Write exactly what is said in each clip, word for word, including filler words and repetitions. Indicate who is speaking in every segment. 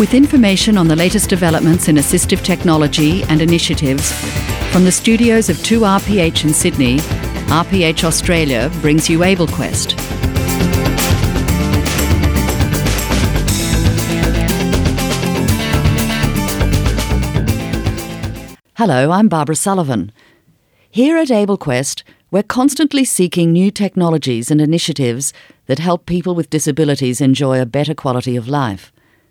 Speaker 1: With information on the latest developments in assistive technology and initiatives, from the studios of two R P H in Sydney, R P H Australia brings you AbleQuest. Hello, I'm Barbara Sullivan. Here at AbleQuest, we're constantly seeking new technologies and initiatives that help people with disabilities enjoy a better quality of life.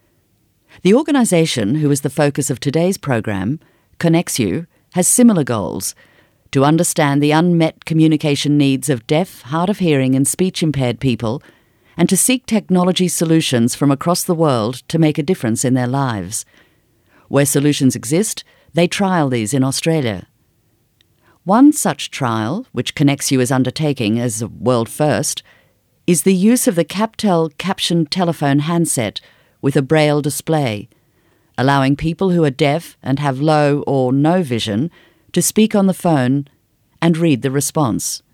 Speaker 1: The organisation, who is the focus of today's program, ConnexU, has similar goals: to understand the unmet communication needs of deaf, hard of hearing and speech-impaired people, and to seek technology solutions from across the world to make a difference in their lives. Where solutions exist, they trial these in Australia. One such trial, which ConnexU is undertaking as a world first, is the use of the Captel caption telephone handset with a braille display, allowing people who are deaf and have low or no vision to speak on the phone and read the response.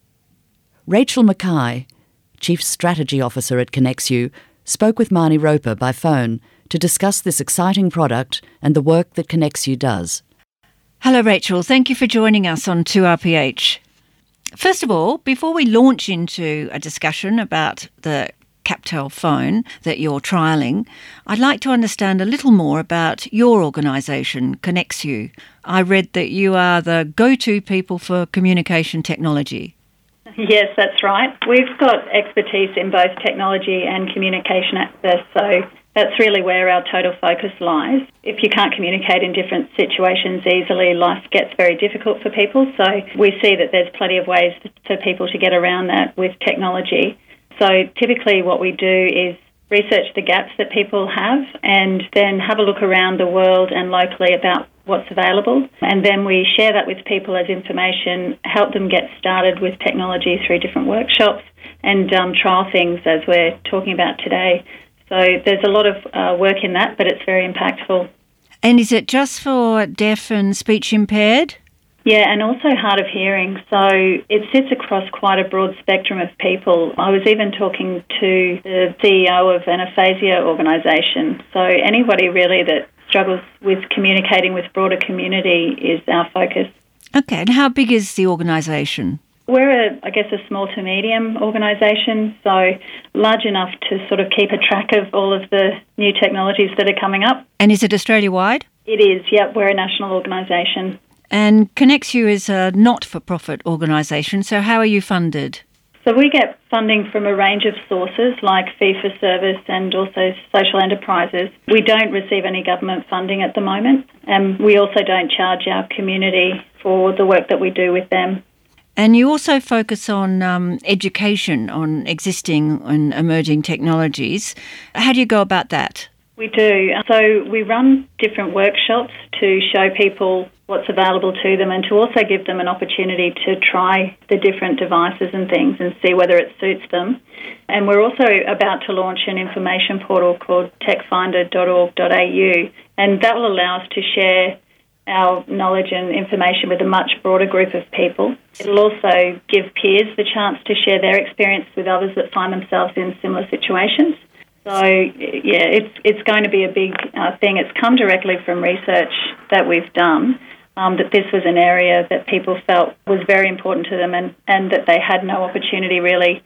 Speaker 1: Rachel Mackay, Chief Strategy Officer at ConnexU, spoke with Marnie Roper by phone to discuss this exciting product and the work that ConnexU does.
Speaker 2: Hello Rachel, thank you for joining us on two R P H. First of all, before we launch into a discussion about the Captel phone that you're trialling, I'd like to understand a little more about your organisation, ConnexU. I read that you are the go-to people for communication technology.
Speaker 3: Yes, that's right. We've got expertise in both technology and communication access, so that's really where our total focus lies. If you can't communicate in different situations easily, life gets very difficult for people, so we see that there's plenty of ways for people to get around that with technology. So typically what we do is research the gaps that people have and then have a look around the world and locally about what's available. And then we share that with people as information, help them get started with technology through different workshops and um, trial things as we're talking about today. So there's a lot of uh, work in that, but it's very impactful.
Speaker 2: And is it just for deaf and speech impaired?
Speaker 3: Yeah, and also hard of hearing. So it sits across quite a broad spectrum of people. I was even talking to the C E O of an aphasia organisation. So anybody really that struggles with communicating with broader community is our focus.
Speaker 2: Okay, and how big is the organisation?
Speaker 3: We're, a, I guess, a small to medium organisation, so large enough to sort of keep a track of all of the new technologies that are coming up.
Speaker 2: And is it Australia-wide?
Speaker 3: It is, yep. We're a national organisation.
Speaker 2: And ConnexU is a not-for-profit organisation, so how are you funded?
Speaker 3: So we get funding from a range of sources like fee-for-service and also social enterprises. We don't receive any government funding at the moment, and we also don't charge our community for the work that we do with them.
Speaker 2: And you also focus on um, education on existing and emerging technologies. How do you go about that?
Speaker 3: We do. So we run different workshops to show people what's available to them and to also give them an opportunity to try the different devices and things and see whether it suits them. And we're also about to launch an information portal called tech finder dot org dot a u, and that will allow us to share our knowledge and information with a much broader group of people. It'll also give peers the chance to share their experience with others that find themselves in similar situations. So, yeah, it's it's going to be a big uh, thing. It's come directly from research that we've done, um, that this was an area that people felt was very important to them and, and that they had no opportunity really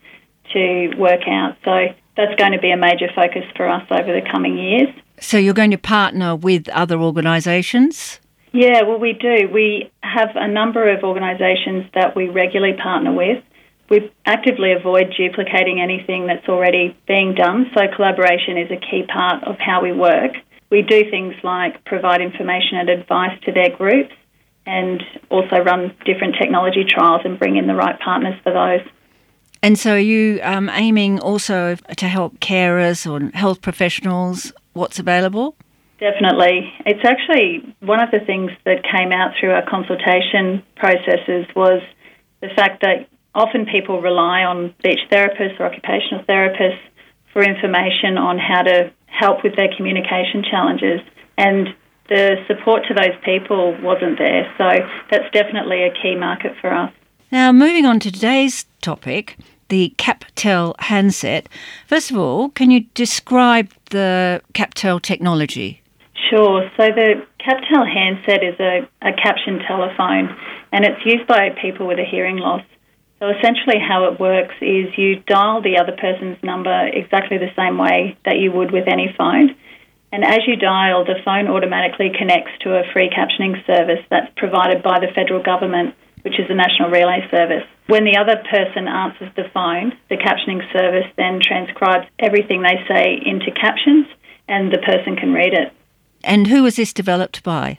Speaker 3: to work out. So that's going to be a major focus for us over the coming years.
Speaker 2: So you're going to partner with other organisations?
Speaker 3: Yeah, well, we do. We have a number of organisations that we regularly partner with. We actively avoid duplicating anything that's already being done, so collaboration is a key part of how we work. We do things like provide information and advice to their groups and also run different technology trials and bring in the right partners for those.
Speaker 2: And so are you um, aiming also to help carers or health professionals? What's available?
Speaker 3: Definitely. It's actually one of the things that came out through our consultation processes was the fact that often people rely on speech therapists or occupational therapists for information on how to help with their communication challenges, and the support to those people wasn't there. So that's definitely a key market for us.
Speaker 2: Now, moving on to today's topic, the CapTel handset. First of all, can you describe the CapTel technology?
Speaker 3: Sure. So the CapTel handset is a, a caption telephone, and it's used by people with a hearing loss. So essentially how it works is you dial the other person's number exactly the same way that you would with any phone. And as you dial, the phone automatically connects to a free captioning service that's provided by the federal government, which is the National Relay Service. When the other person answers the phone, the captioning service then transcribes everything they say into captions, and the person can read it.
Speaker 2: And who was this developed by?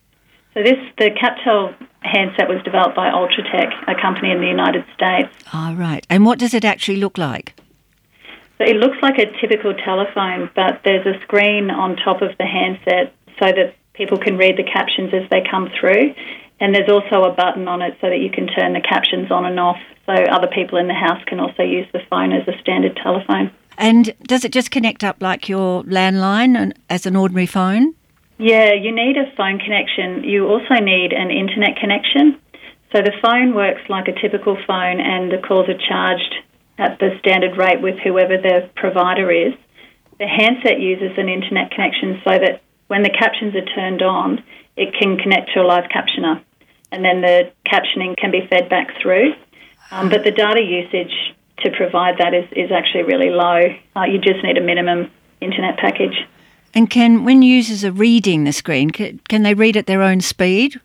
Speaker 3: So this, the CapTel handset was developed by Ultratech, a company in the United States.
Speaker 2: Ah, right. And what does it actually look like?
Speaker 3: So it looks like a typical telephone, but there's a screen on top of the handset so that people can read the captions as they come through. And there's also a button on it so that you can turn the captions on and off, so other people in the house can also use the phone as a standard telephone.
Speaker 2: And does it just connect up like your landline and as an ordinary phone?
Speaker 3: Yeah, you need a phone connection. You also need an internet connection. So the phone works like a typical phone, and the calls are charged at the standard rate with whoever the provider is. The handset uses an internet connection so that when the captions are turned on, it can connect to a live captioner, and then the captioning can be fed back through. Um, but the data usage to provide that is, is actually really low. Uh, you just need a minimum internet package.
Speaker 2: And can, when users are reading the screen, can, can they read at their own speed?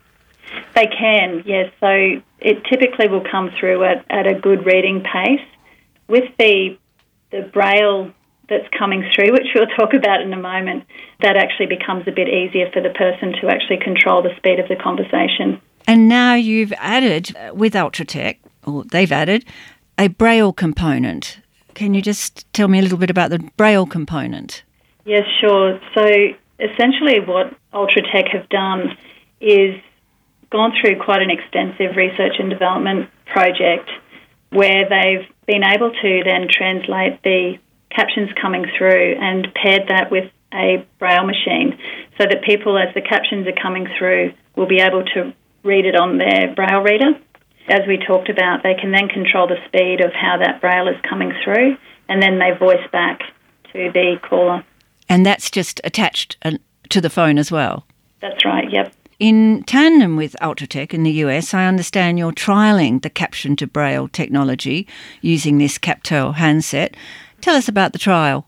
Speaker 3: They can, yes. So it typically will come through at, at a good reading pace. With the the braille that's coming through, which we'll talk about in a moment, that actually becomes a bit easier for the person to actually control the speed of the conversation.
Speaker 2: And now you've added, uh, with Ultratech, or they've added, a braille component. Can you just tell me a little bit about the braille component?
Speaker 3: Yes, sure. So essentially what Ultratech have done is gone through quite an extensive research and development project where they've been able to then translate the captions coming through and paired that with a braille machine so that people, as the captions are coming through, will be able to read it on their braille reader. As we talked about, they can then control the speed of how that braille is coming through, and then they voice back to the caller.
Speaker 2: And that's just attached uh, to the phone as well?
Speaker 3: That's right, yep.
Speaker 2: In tandem with Ultratech in the U S, I understand you're trialling the caption to braille technology using this CapTel handset. Tell us about the trial.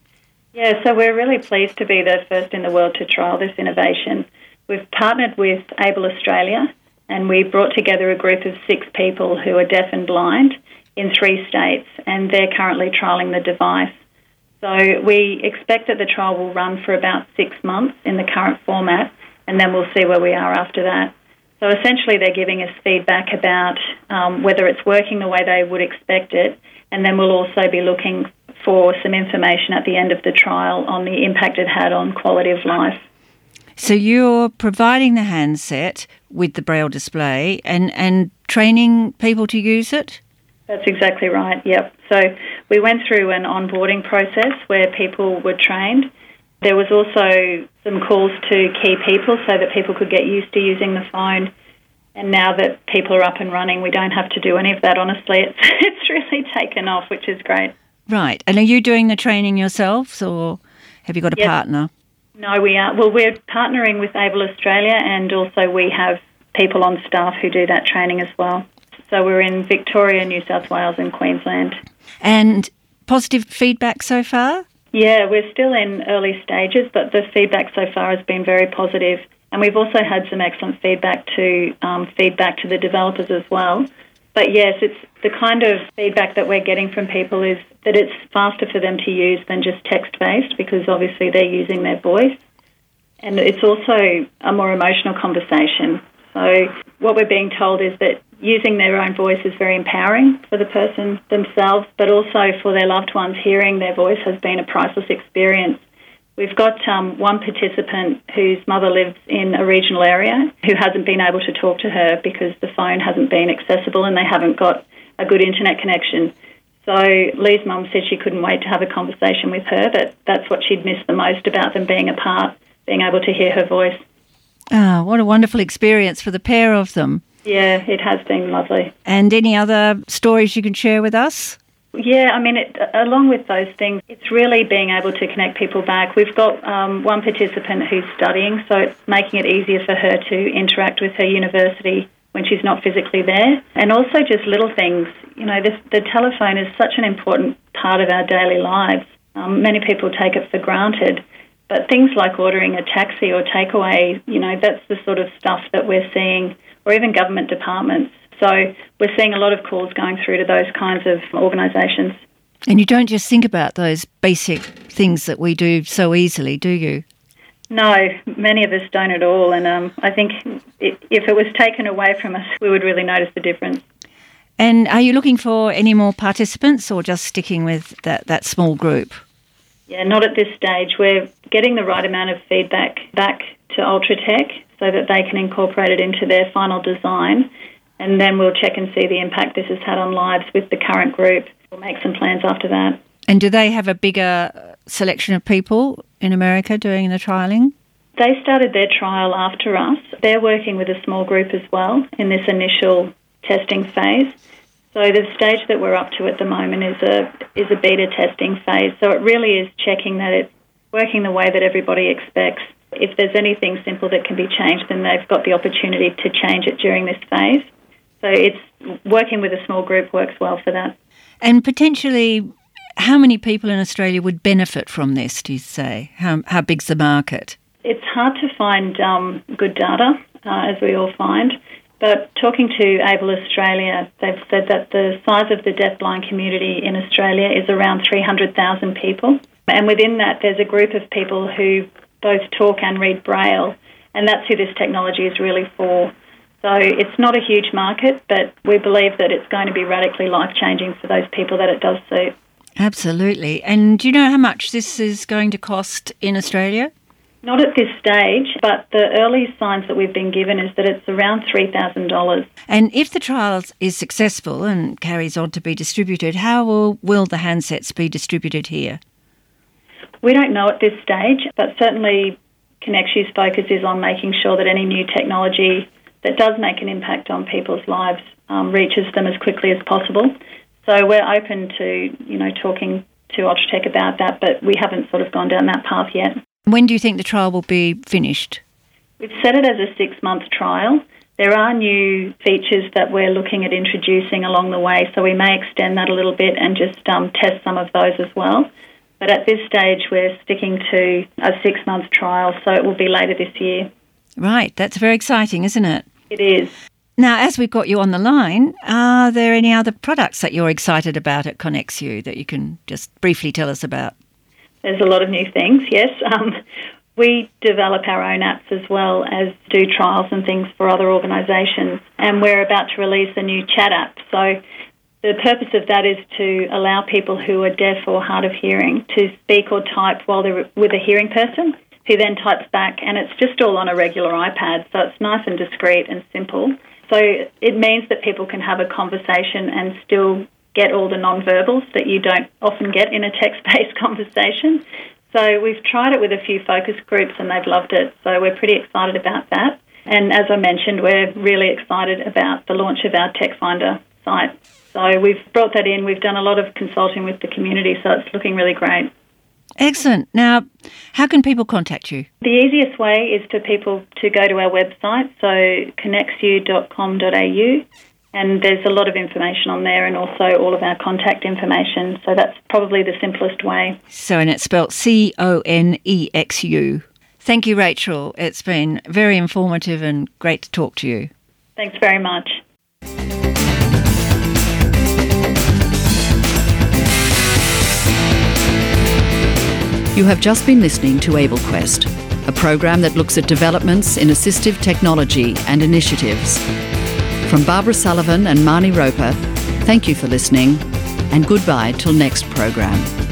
Speaker 3: Yeah, so we're really pleased to be the first in the world to trial this innovation. We've partnered with Able Australia, and we brought together a group of six people who are deaf and blind in three states, and they're currently trialling the device. So we expect that the trial will run for about six months in the current format, and then we'll see where we are after that. So essentially they're giving us feedback about um, whether it's working the way they would expect it, and then we'll also be looking for some information at the end of the trial on the impact it had on quality of life.
Speaker 2: So you're providing the handset with the braille display and, and training people to use it?
Speaker 3: That's exactly right, yep. So we went through an onboarding process where people were trained. There was also some calls to key people so that people could get used to using the phone. And now that people are up and running, we don't have to do any of that, honestly. It's, it's really taken off, which is great.
Speaker 2: Right. And are you doing the training yourselves, or have you got a
Speaker 3: yes.
Speaker 2: partner?
Speaker 3: No, we are. Well, we're partnering with Able Australia, and also we have people on staff who do that training as well. So we're in Victoria, New South Wales and Queensland.
Speaker 2: And positive feedback so far?
Speaker 3: Yeah, we're still in early stages, but the feedback so far has been very positive. And we've also had some excellent feedback to um, feedback to the developers as well. But yes, it's the kind of feedback that we're getting from people is that it's faster for them to use than just text-based, because obviously they're using their voice. And it's also a more emotional conversation. So what we're being told is that using their own voice is very empowering for the person themselves, but also for their loved ones. Hearing their voice has been a priceless experience. We've got um, one participant whose mother lives in a regional area who hasn't been able to talk to her because the phone hasn't been accessible and they haven't got a good internet connection. So Lee's mum said she couldn't wait to have a conversation with her, that that's what she'd missed the most about them being apart, being able to hear her voice.
Speaker 2: Ah, what a wonderful experience for the pair of them.
Speaker 3: Yeah, it has been lovely.
Speaker 2: And any other stories you can share with us?
Speaker 3: Yeah, I mean, it, along with those things, it's really being able to connect people back. We've got um, one participant who's studying, so it's making it easier for her to interact with her university when she's not physically there. And also just little things. You know, this, the telephone is such an important part of our daily lives. Um, many people take it for granted. But things like ordering a taxi or takeaway, you know, that's the sort of stuff that we're seeing, or even government departments. So we're seeing a lot of calls going through to those kinds of organisations.
Speaker 2: And you don't just think about those basic things that we do so easily, do you?
Speaker 3: No, many of us don't at all. And um, I think if it was taken away from us, we would really notice the difference.
Speaker 2: And are you looking for any more participants or just sticking with that, that small group?
Speaker 3: Yeah, not at this stage. We're getting the right amount of feedback back to Ultratech so that they can incorporate it into their final design. And then we'll check and see the impact this has had on lives with the current group. We'll make some plans after that.
Speaker 2: And do they have a bigger selection of people in America doing the trialling?
Speaker 3: They started their trial after us. They're working with a small group as well in this initial testing phase. So the stage that we're up to at the moment is a is a beta testing phase. So it really is checking that it's working the way that everybody expects. If there's anything simple that can be changed, then they've got the opportunity to change it during this phase. So it's working with a small group works well for that.
Speaker 2: And potentially, how many people in Australia would benefit from this, do you say? How, how big's the market?
Speaker 3: It's hard to find um, good data, uh, as we all find. But talking to Able Australia, they've said that the size of the deafblind community in Australia is around three hundred thousand people. And within that, there's a group of people who both talk and read Braille, and that's who this technology is really for. So it's not a huge market, but we believe that it's going to be radically life-changing for those people that it does suit.
Speaker 2: Absolutely. And do you know how much this is going to cost in Australia?
Speaker 3: Not at this stage, but the early signs that we've been given is that it's around three thousand dollars.
Speaker 2: And if the trial is successful and carries on to be distributed, how will, will the handsets be distributed here?
Speaker 3: We don't know at this stage, but certainly ConnectU's focus is on making sure that any new technology that does make an impact on people's lives um, reaches them as quickly as possible. So we're open to, you know, talking to Ultratech about that, but we haven't sort of gone down that path yet.
Speaker 2: When do you think the trial will be finished?
Speaker 3: We've set it as a six-month trial. There are new features that we're looking at introducing along the way, so we may extend that a little bit and just um, test some of those as well. But at this stage, we're sticking to a six-month trial, so it will be later this year.
Speaker 2: Right, that's very exciting, isn't it?
Speaker 3: It is.
Speaker 2: Now, as we've got you on the line, are there any other products that you're excited about at ConnectU that you can just briefly tell us about?
Speaker 3: There's a lot of new things, yes. Um, we develop our own apps as well as do trials and things for other organisations, and we're about to release a new chat app. So the purpose of that is to allow people who are deaf or hard of hearing to speak or type while they're with a hearing person, who then types back, and it's just all on a regular iPad, so it's nice and discreet and simple. So it means that people can have a conversation and still get all the non-verbals that you don't often get in a text-based conversation. So we've tried it with a few focus groups and they've loved it, so we're pretty excited about that. And as I mentioned, we're really excited about the launch of our TechFinder site. So we've brought that in, we've done a lot of consulting with the community, so it's looking really great.
Speaker 2: Excellent. Now, how can people contact you?
Speaker 3: The easiest way is for people to go to our website, so connectu dot com dot a u, and there's a lot of information on there and also all of our contact information, so that's probably the simplest way.
Speaker 2: So, and it's spelled C O N E X U. Thank you, Rachel. It's been very informative and great to talk to you.
Speaker 3: Thanks very much.
Speaker 1: You have just been listening to AbleQuest, a program that looks at developments in assistive technology and initiatives. From Barbara Sullivan and Marnie Roper, thank you for listening, and goodbye till next program.